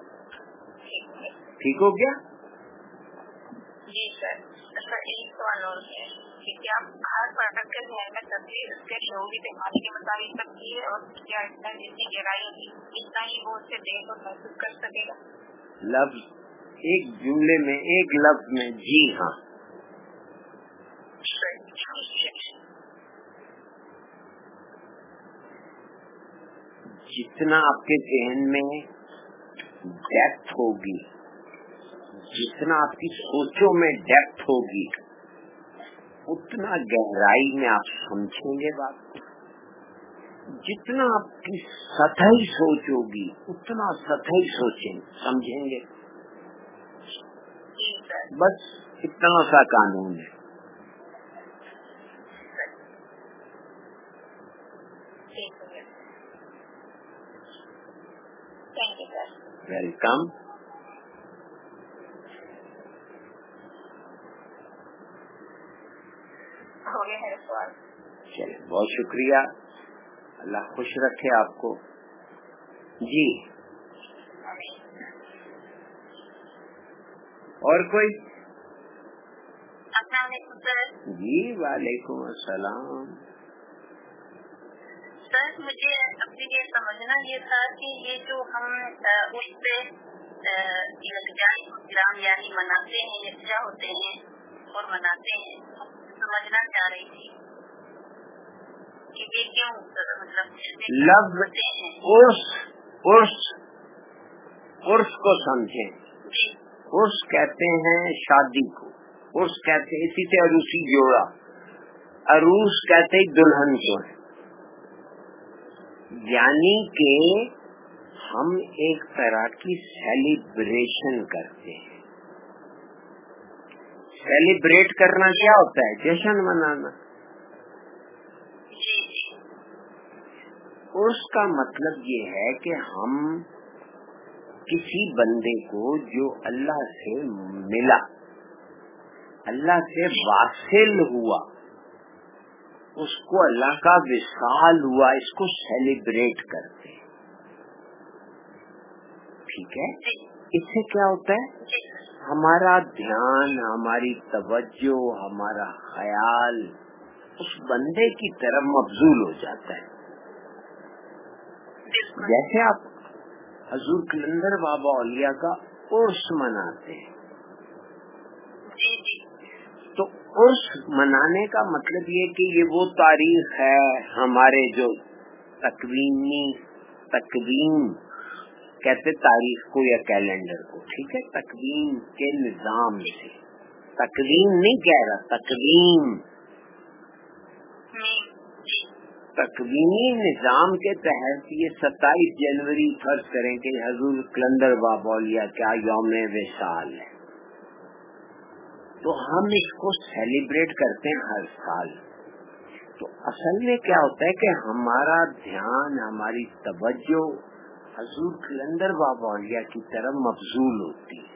ٹھیک ہو گیا؟ جی سر. ایک سوال आप घर पर रखकर मेहनत करके उसके शौरी बीमारी के मुताबिक तब की है, और क्या इतना जितनी गहराई होगी इतना ही वो उससे देख और महसूस कर सकेगा। लफ्ज एक जुमले में, एक लफ्ज में, जी हाँ। जितना आपके जहन में डेप्थ होगी, जितना आपकी सोचों में डेप्थ होगी, उतना गहराई में आप समझेंगे बात। जितना आपकी सतही सोच होगी, उतना सतही सोचेंगे, समझेंगे। बस इतना सा कानून है। वेलकम। चलिए, बहुत शुक्रिया। अल्लाह खुश रखे आपको। जी, और कोई? जी, वालेकुम अस्सलाम। सर, मुझे अपने लिए समझना ये था कि ये जो हम उस पे इस्लाम यानी मनाते हैं, यकजा होते हैं और मनाते हैं, समझना चाह रही थी कि ये क्यों मतलब लफ्ज उर्स उर्स उर्स को समझें। उर्स कहते हैं शादी को, उर्स कहते हैं, इसी से अरूसी जोड़ा, अरूस कहते हैं दुल्हन को। यानी कि हम एक तरह की सेलिब्रेशन करते हैं। सेलिब्रेट करना क्या होता है? जश्न मनाना। उसका मतलब ये है कि हम किसी बंदे को जो अल्लाह से मिला, अल्लाह से वासिल हुआ, उसको अल्लाह का विसाल हुआ, इसको सेलिब्रेट करते हैं। ठीक है? इससे क्या होता है? हमारा ध्यान, हमारी तवज्जो, हमारा ख्याल उस बंदे की तरफ मबजूल हो जाता है। जैसे आप हजूर कलंदर बाबा औलिया का उर्स मनाते हैं, तो उर्स मनाने का मतलब ये कि ये वो तारीख है हमारे जो तकवीनी तकवीन कहते तारीख को या कैलेंडर को, ठीक है, तकवीन के निजाम से, तकवीन नहीं कह रहा, तकवीन तकवीनी निजाम के तहत ये सत्ताईस जनवरी फर्ज करें कि हजूर कलंदर बाबा औलिया क्या यौमे विसाल है, तो हम इसको सेलिब्रेट करते हैं हर साल। तो असल में क्या होता है कि हमारा ध्यान, हमारी तवज्जो हजूर कलंदर बाबा औलिया की तरफ मबजूल होती है।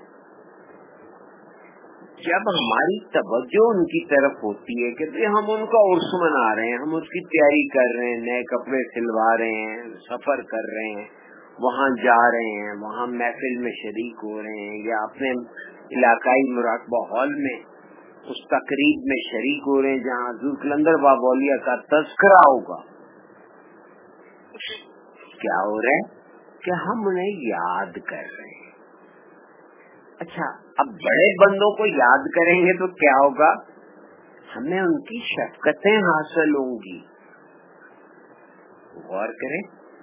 जब हमारी तवज्जो उनकी तरफ होती है कि भाई हम उनका उर्स मना रहे हैं, हम उसकी तैयारी कर रहे हैं, नए कपड़े सिलवा रहे हैं, सफर कर रहे हैं, वहाँ जा रहे हैं, वहाँ महफिल में शरीक हो रहे हैं, या अपने इलाकाई मुराकबा हॉल में उस तकरीब में शरीक हो रहे हैं जहाँ हजूर कलंदर बाबा औलिया का तज़किरा होगा। क्या हो रहा है कि हम उन्हें याद कर रहे हैं। अच्छा, अब बड़े बंदों को याद करेंगे तो क्या होगा? हमें उनकी शफ़क़तें हासिल होंगी। गौर करें,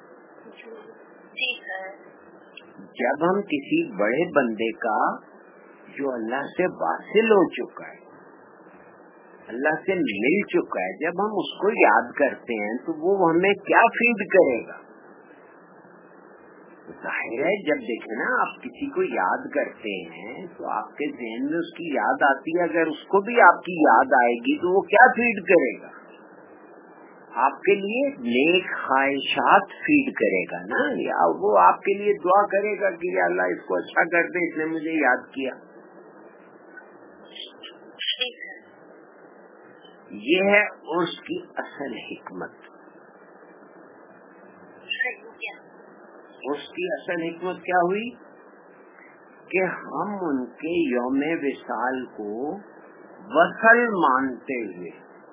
जब हम किसी बड़े बंदे का जो अल्लाह से वासिल हो चुका है, अल्लाह से मिल चुका है, जब हम उसको याद करते हैं तो वो हमें क्या फीड करेगा? जाहिर है, जब देखे ना आप किसी को याद करते हैं तो आपके ज़हन में उसकी याद आती है। अगर उसको भी आपकी याद आएगी तो वो क्या फीड करेगा? आपके लिए नेक ख्वाहिशात फीड करेगा ना, या वो आपके लिए दुआ करेगा कि या अल्लाह इसको अच्छा कर दे, इसने मुझे याद किया। ये है उसकी असल हिकमत। उसकी असल हिकमत क्या हुई कि हम उनके यौमे विसाल को वसल मानते हुए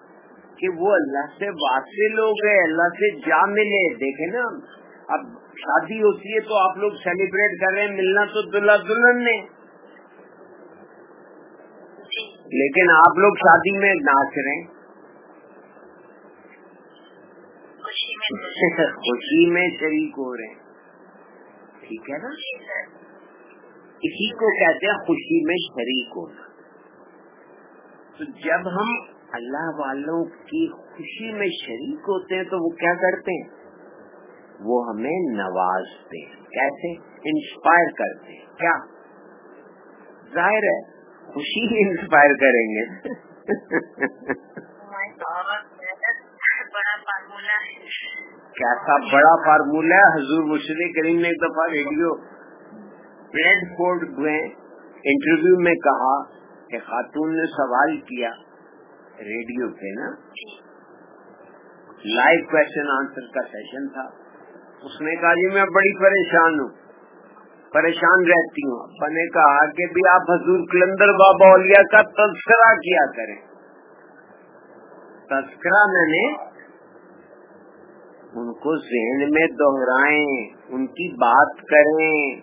کہ وہ اللہ سے واصل ہو گئے, اللہ سے جا ملے. دیکھیں نا, اب شادی ہوتی ہے تو آپ لوگ سیلیبریٹ کر رہے ہیں, ملنا تو دلہا دلہن نے, لیکن آپ لوگ شادی میں ناچ رہے ہیں, خوشی میں شریک ہو رہے ہیں. ٹھیک ہے نا, اسی کو کہتے ہیں خوشی میں شریک ہونا. تو جب ہم اللہ والوں کی خوشی میں شریک ہوتے ہیں تو وہ کیا کرتے ہیں, وہ ہمیں نوازتے ہیں. کیسے؟ انسپائر کرتے ہیں. کیا ظاہر ہے خوشی ہی انسپائر کریں گے. بڑا فارمولا ہے. کیسا بڑا فارمولا ہے. حضور مصطفی کریم نے ایک دفعہ ریڈیو بریڈ فورڈ میں انٹرویو میں کہا کہ خاتون نے سوال کیا ریڈیو پہ نا, لائیو کوشچن آنسر کا سیشن تھا. اس نے کہا جی میں بڑی پریشان ہوں, پریشان رہتی ہوں. ابا نے کہا کہ بھی آپ حضور کلندر بابا اولیاء کا تذکرہ کیا کریں. تذکرہ میں نے ان کو ذہن میں دہرائیں, ان کی بات کریں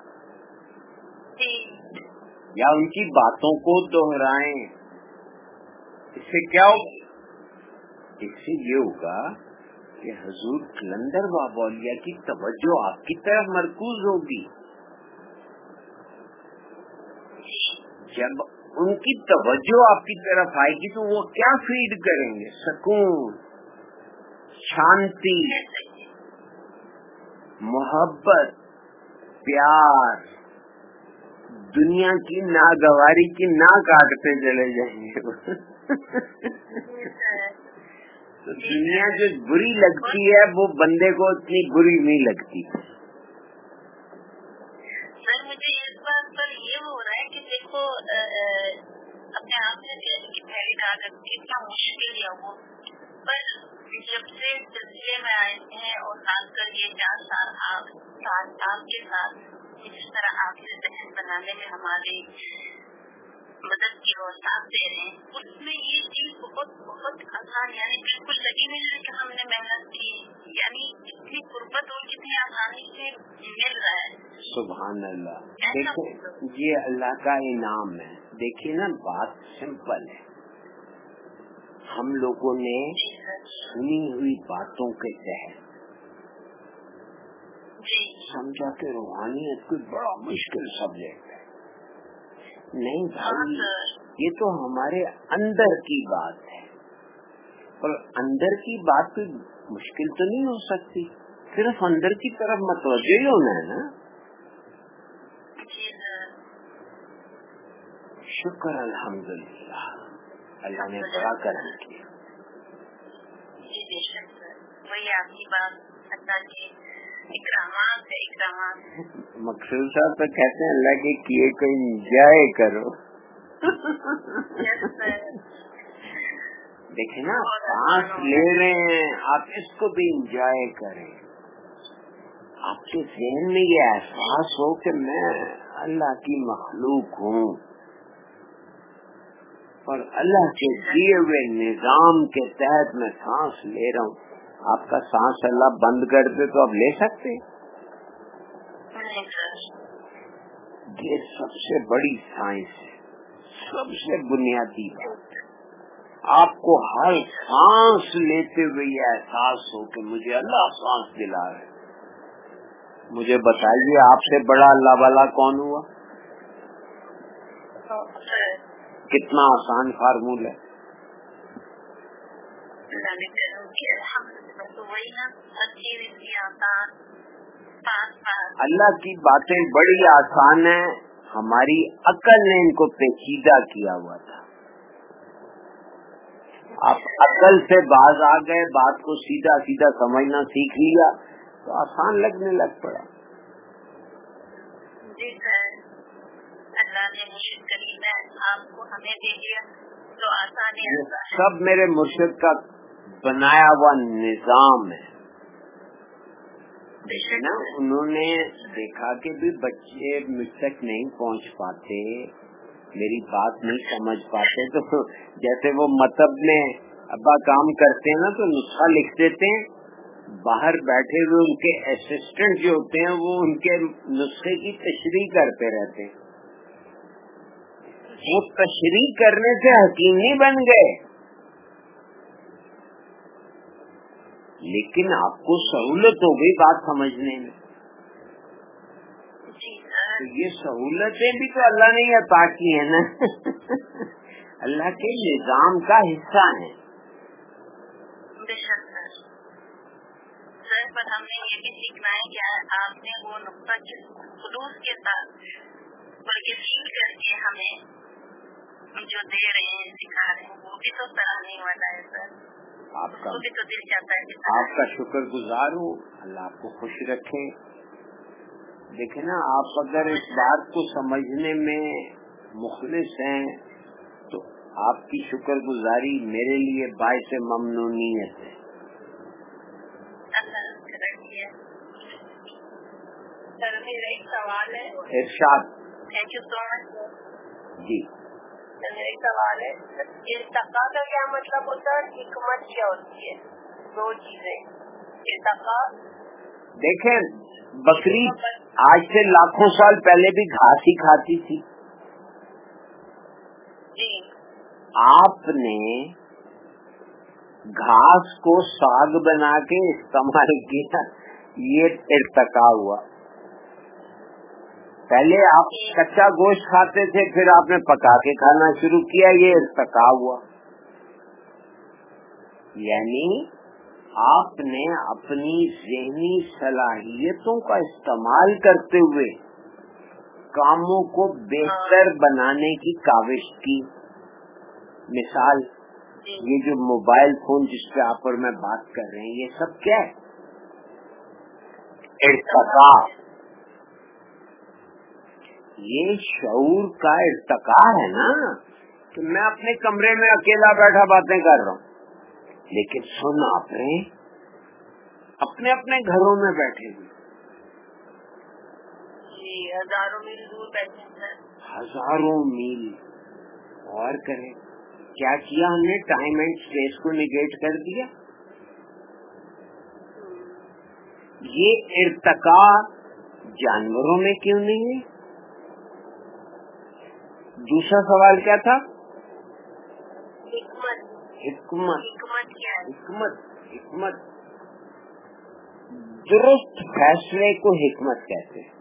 یا ان کی باتوں کو دوہرائیں. اس سے کیا ہوگا؟ اس سے یہ ہوگا کہ حضور کلندر بابا اولیاء کی توجہ آپ کی طرف مرکوز ہوگی. جب ان کی توجہ آپ کی طرف آئے گی تو وہ کیا فیڈ کریں گے؟ سکون, شانتی, محبت, پیار. دنیا کی ناگواری کی نہ کاٹتے چلے جائیں گے. تو دنیا جو بری لگتی ہے وہ بندے کو اتنی بری نہیں لگتی. سر مجھے اس بات پر یہ ہو رہا ہے کہ دیکھو اپنے آپ سے پہلی بات کتنا مشکل ہے وہ, پر جب سے سلسلے میں آئے ہیں اور خاص کر یہ چار سال آپ آپ کے ساتھ جس طرح آپ سے ذہن بنانے میں ہماری مدد کی اور ساتھ دے رہے ہیں, اس میں یہ چیز بہت بہت آسان, یعنی بالکل لگی نہیں ہے کہ ہم نے محنت کی, یعنی اتنی قربت اور کتنی آسانی سے مل رہا ہے. سبحان اللہ. دیکھیں یہ اللہ کا انعام ہے. دیکھیے نا بات سمپل ہے, ہم لوگوں نے سنی ہوئی باتوں کے تحت سمجھا کہ روحانیت کوئی بڑا مشکل سبجیکٹ ہے. نہیں بھائی, یہ تو ہمارے اندر کی بات ہے, اور اندر کی بات کوئی مشکل تو نہیں ہو سکتی, صرف اندر کی طرف متوجہ ہی ہونا ہے نا. شکر الحمدللہ, اللہ نے بڑا کرم کیا. وہی آپ کی بات اللہ کے اکرامات ہے, اکرامات. مقصود صاحب تو کہتے ہیں اللہ کے کیے کو انجوائے کرو. دیکھیں نا سانس لے رہے ہیں آپ, اس کو بھی انجوائے کریں. آپ کے ذہن میں یہ احساس ہو کہ میں اللہ کی مخلوق ہوں اور اللہ کے دیے ہوئے نظام کے تحت میں سانس لے رہا ہوں. آپ کا سانس اللہ بند کر دے تو آپ لے سکتے. یہ سب سے بڑی سائنس ہے, سب سے بنیادی بات. آپ کو ہر سانس لیتے ہوئے یہ احساس ہو کہ مجھے اللہ سانس دلا رہے. مجھے بتائیے آپ سے بڑا اللہ والا کون ہوا؟ کتنا آسان فارمولہ ہے. اللہ کی باتیں بڑی آسان ہیں, ہماری عقل نے ان کو پیچیدہ کیا ہوا تھا. آپ عقل سے باز آ گئے, بات کو سیدھا سیدھا سمجھنا سیکھ لیا تو آسان لگنے لگ پڑا. جی سر, اللہ نے مرشد کریم آپ کو ہمیں دے دیا تو آسان ہے. سب میرے مرشد کا بنایا ہوا نظام ہے. نا انہوں نے دیکھا کہ بھی بچے مجھ تک نہیں پہنچ پاتے, میری بات نہیں سمجھ پاتے, تو جیسے وہ مطلب میں ابا کام کرتے ہیں نا تو نسخہ لکھ دیتے ہیں, باہر بیٹھے ہوئے ان کے اسسٹنٹ جو ہوتے ہیں وہ ان کے نسخے کی تشریح کرتے رہتے ہیں. وہ تشریح کرنے سے حکیم نہیں بن گئے, لیکن آپ کو سہولت ہو گئی بات سمجھنے میں. تو یہ سہولتیں بھی تو اللہ نے عطا کی ہیں نا, اللہ کے نظام کا حصہ ہیں. سر پر ہم نے یہ بھی سیکھنا ہے کہ آپ نے وہ نقطہ خلوص کے ساتھ بلکہ فیل کر کے ہمیں جو دے رہے ہیں سکھا رہے ہیں وہ بھی تو سراہنی والا ہے سر. آپ کا بھی تو دل چاہتا ہے آپ کا شکر گزار ہوں, اللہ آپ کو خوش رکھے. دیکھیں نا, آپ اگر اس بات کو سمجھنے میں مخلص ہیں تو آپ کی شکر گزاری میرے لیے باعث ممنونیت ہے. سر میرا ایک سوال ہے. ارشاد. تھینک یو سو مچ. جی میرا ایک سوال ہے, ارتقا کا کیا مطلب ہوتا ہے, حکمت کیا ہوتی ہے؟ دو چیزیں. ارتقا دیکھیں, بکری آج سے لاکھوں سال پہلے بھی گھاس ہی کھاتی تھی. جی. آپ نے گھاس کو ساگ بنا کے استعمال کیا, یہ ارتقا ہوا. پہلے آپ کچا گوشت کھاتے تھے, پھر آپ نے پکا کے کھانا شروع کیا, یہ ارتقا ہوا. یعنی آپ نے اپنی ذہنی صلاحیتوں کا استعمال کرتے ہوئے کاموں کو بہتر بنانے کی کاوش کی. مثال, یہ جو موبائل فون جس پہ آپ اور میں بات کر رہے ہیں, یہ سب کیا ہے؟ ارتقا. یہ شعور کا ارتقا ہے نا, کہ میں اپنے کمرے میں اکیلا بیٹھا باتیں کر رہا ہوں, لیکن سن آپ نے اپنے اپنے گھروں میں بیٹھے ہوئے, ہزاروں میل دور بیٹھے ہیں. ہزاروں میل. اور کریں کیا کیا ہم نے, ٹائم اینڈ اسپیس کو نیگیٹ کر دیا. یہ ارتقا جانوروں میں کیوں نہیں ہے؟ دوسرا سوال کیا تھا؟ حکمت. حکمت. حکمت کیا ہے؟ حکمت حکمت درست فیصلے کو حکمت کہتے ہیں.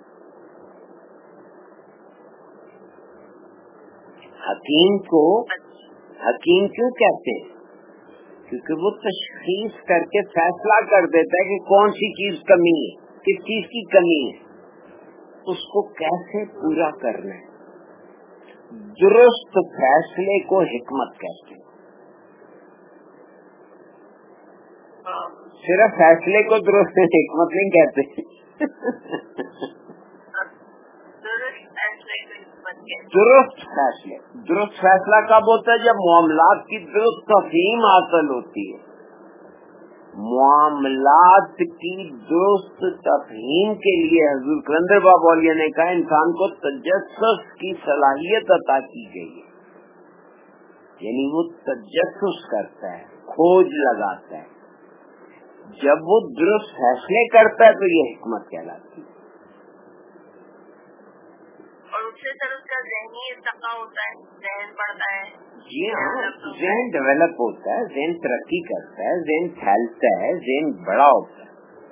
حکیم کو حکیم کیوں کہتے ہیں؟ کیونکہ وہ تشخیص کر کے فیصلہ کر دیتا ہے کہ کون سی چیز کمی ہے, کس چیز کی کمی ہے, اس کو کیسے پورا کرنا ہے. درست فیصلے کو حکمت کہتے ہیں. صرف فیصلے کو درست حکمت نہیں کہتے. درست فیصلے. درست فیصلہ کب ہوتا ہے؟ جب معاملات کی درست تفہیم حاصل ہوتی ہے. معاملات کی درست تفہیم کے لیے حضور کلندر بابا علیہ نے کہا انسان کو تجسس کی صلاحیت عطا کی گئی ہے. یعنی وہ تجسس کرتا ہے, کھوج لگاتا ہے. جب وہ درست فیصلے کرتا ہے تو یہ حکمت کہلاتی ہے. اور اس سے سر اس کا ذہنی ارتقا ہوتا ہے, ذہن بڑھتا ہے. جی ہاں, ذہن ڈیولپ ہوتا ہے, ذہن ترقی کرتا ہے, ذہن پھیلتا ہے, ذہن بڑا ہوتا ہے.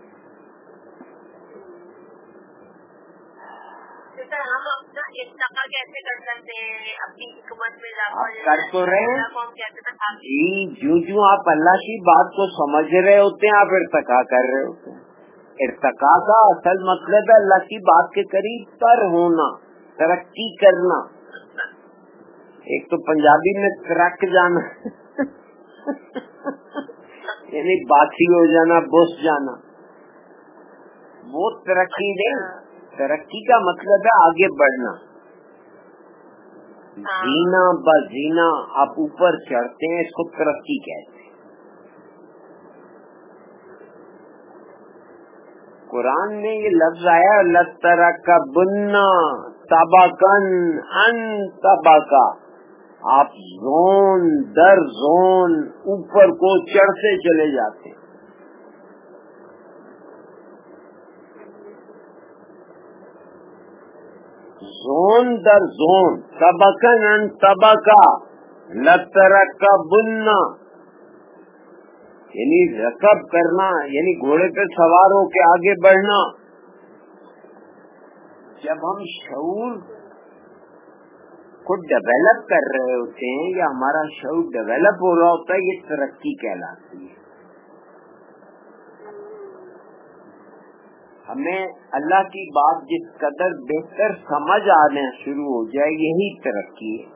سر ہم اپنا ارتقا کیسے کر سکتے ہیں اپنی حکمت میں؟ آپ کر تو رہے ہیں جی, جو جو آپ اللہ کی بات کو سمجھ رہے ہوتے ہیں آپ ارتقا کر رہے ہوتے ہیں. ارتقا کا اصل مطلب ہے اللہ کی بات کے قریب تر ہونا, ترقی کرنا. ایک تو پنجابی میں ترک جانا یعنی باسی ہو جانا, بس جانا, وہ ترقی نہیں. ترقی کا مطلب ہے آگے بڑھنا. زینا بزینا آپ اوپر چڑھتے ہیں, اس کو ترقی کہتے ہیں. قرآن میں یہ لفظ آیا لَتَرَكَبُنَّ طَبَقًا عَن طَبَقٍ, آپ زون در زون اوپر کو چڑھتے چلے جاتے ہیں. زون در زون، طبقن ان طبقہ، لترکبن، یعنی رکب کرنا، یعنی گھوڑے پہ سوار ہو کے آگے بڑھنا. جب ہم شعور کو ڈیولپ کر رہے ہوتے ہیں یا ہمارا شعور ڈیولپ ہو رہا ہوتا ہے، یہ ترقی کہلاتی ہے. ہمیں اللہ کی بات جس قدر بہتر سمجھ آنا شروع ہو جائے، یہی ترقی ہے.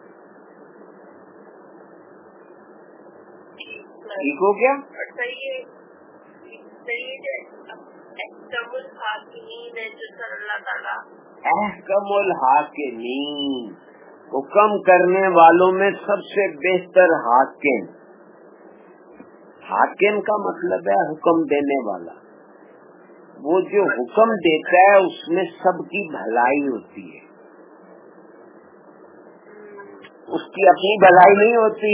ٹھیک ہو گیا؟ احکم الحاکمین، حکم کرنے والوں میں سب سے بہتر حاکم. حاکم کا مطلب ہے حکم دینے والا. وہ جو حکم دیتا ہے اس میں سب کی بھلائی ہوتی ہے، اس کی اپنی بھلائی نہیں ہوتی.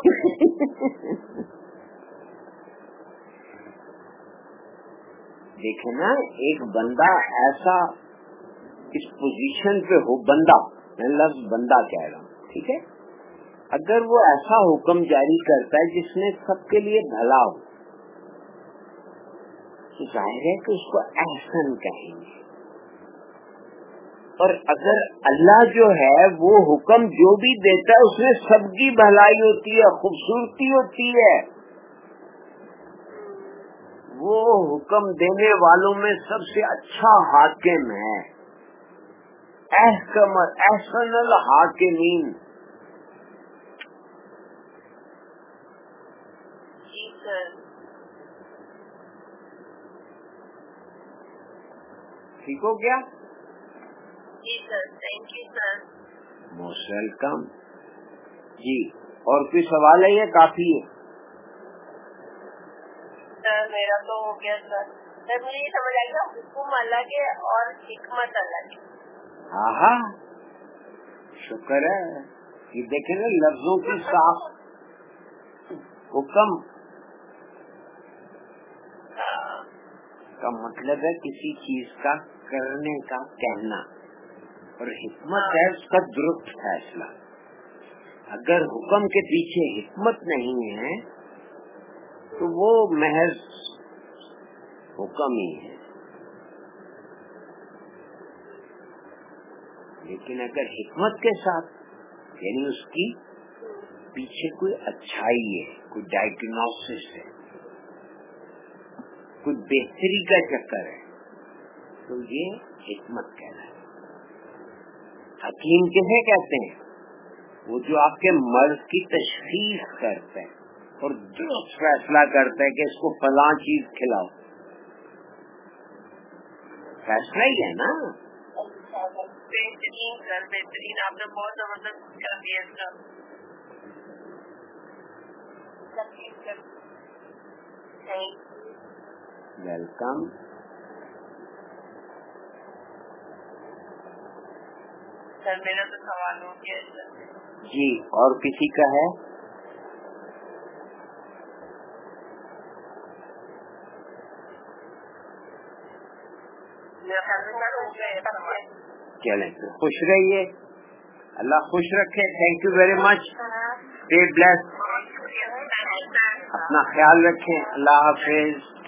دیکھیں نا، ایک بندہ ایسا اس پوزیشن پہ ہو، بندہ، میں لفظ بندہ کہہ رہا ہوں، ٹھیک ہے، اگر وہ ایسا حکم جاری کرتا ہے جس میں سب کے لیے بھلا ہو، تو ظاہر ہے کہ اس کو احسن کہیں گے. اور اگر اللہ جو ہے وہ حکم جو بھی دیتا ہے اس میں سب کی بھلائی ہوتی ہے، خوبصورتی ہوتی ہے، وہ حکم دینے والوں میں سب سے اچھا حاکم ہے. احکم احسن الحاکمین. ٹھیک ہو گیا؟ جی sir, thank you sir. Most welcome. جی، اور کوئی سوال ہے یا کافی ہے؟ سر میرا تو ہو گیا سر. سر مجھے یہ سمجھ آ گیا، حکم الگ ہے اور حکمت الگ ہے. ہاں ہاں، شکر ہے. یہ دیکھیں نا لفظوں کی صاف. حکم کا مطلب ہے کسی چیز کا کرنے کا کہنا، اور حکمت ہے اس کا درست فیصلہ. اگر حکم کے پیچھے حکمت نہیں ہے تو وہ محض حکم ہی ہے. لیکن اگر حکمت کے ساتھ، یعنی اس کی پیچھے کوئی اچھائی ہے، کوئی ڈائگنوسس ہے، کوئی بہتری کا چکر ہے، تو یہ حکمت کہنا ہے. حکیم کسے کہتے ہیں؟ وہ جو آپ کے مرض کی تشخیص کرتا ہے اور درست فیصلہ کرتا ہے کہ اس کو فلاں چیز کھلاؤ. فیصلہ ہی ہے نا. بہترین سر، بہترین، آپ نے بہت زبردست کر دیا سر. ویلکم. سر میرا تو سوال ہو گیا سر. جی، اور کسی کا ہے؟ چلیں، خوش رہیے، اللہ خوش رکھے. Thank you very much. Stay blessed. اپنا خیال رکھیں. اللہ حافظ.